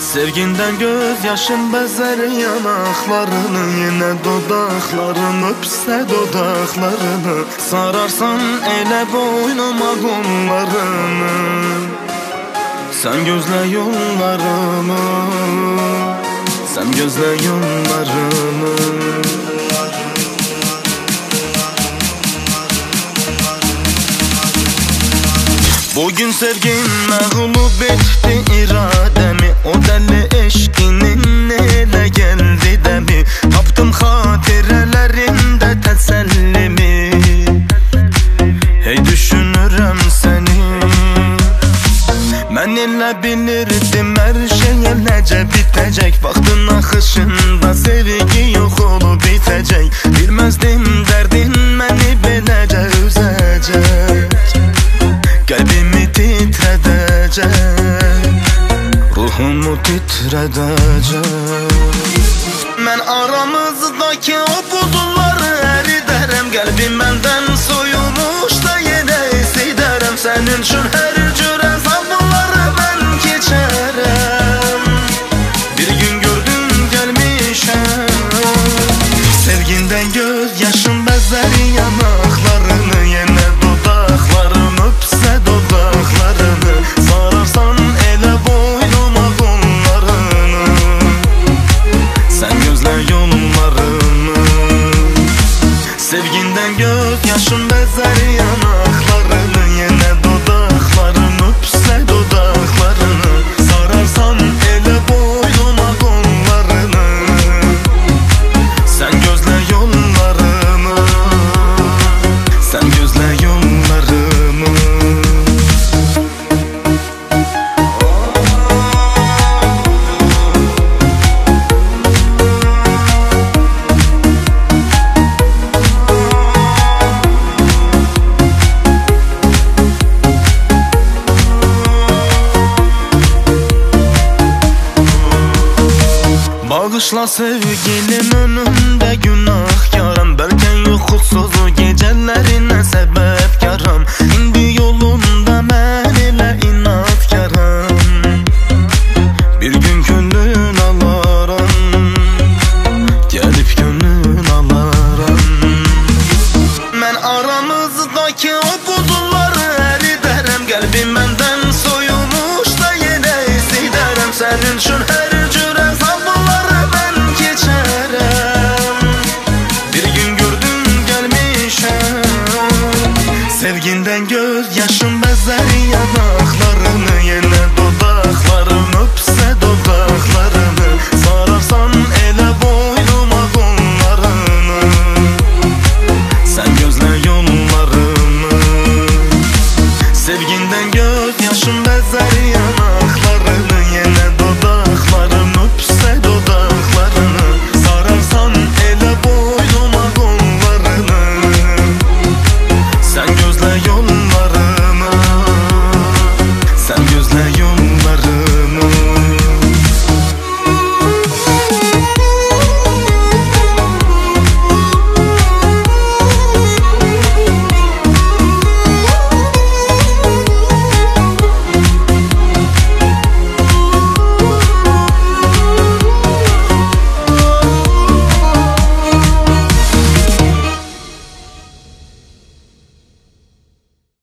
Sevginden gözyaşım bezer yanaklarını, yine dodaklarını öpse dodaklarını, sararsan ele boynuma kollarını. Sen gözle yollarımı, sen gözle yollarımı. Bugün sevgin mağlup etti irademi, o deli eşkinin ele geldi demi. Taptım hatirelerimde tesellimi, hey düşünürüm seni. Ben ile bilirdim her şey elece bitecek, baktın akışında sevgi yok olup bitecek. Bilmezdim derdin beni belece üzecek, kalbimi titredecek, ruhumu titredecek. Ben aramızdaki o buzulları eriderim, kalbim benden soyulmuş da yine hissederim. Senin için her cüre zavları ben geçerim, bir gün gördüm gelmişim. Sevginden gözyaşım bezer yanaklarını, yine dudaklarını öpse dudaklarını, sararsan ele boynuma kollarını. Sen gözle yollarımı, sevginden gözyaşım bezer yanaklarını, yine dudaklarını öpse dudaklarını, sararsan ele boynuma kollarını. Sen gözle yollarımı, sen gözle yollarımı. Bağışla sevgilim önümde günahkarım, belki yuhuksuz gecelerine sebepkarım. İndi yolunda ben ile inatkarım, bir gün gönlün alarım, gelip gönlün alarım. Ben aramızdaki o buzulları eriderim, kalbim benden soyulmuş da yine hissederim. Senin için her cüre zavları ben geçerim, bir gün gördüm gelmişim. Sevginden gözyaşım bezer yanaklarını, yine dudaklarını öpse dudaklarını, sararsan ele boynuma kollarını. Sen gözle yollarımı, sevginden gözyaşım bezer yanaklarını.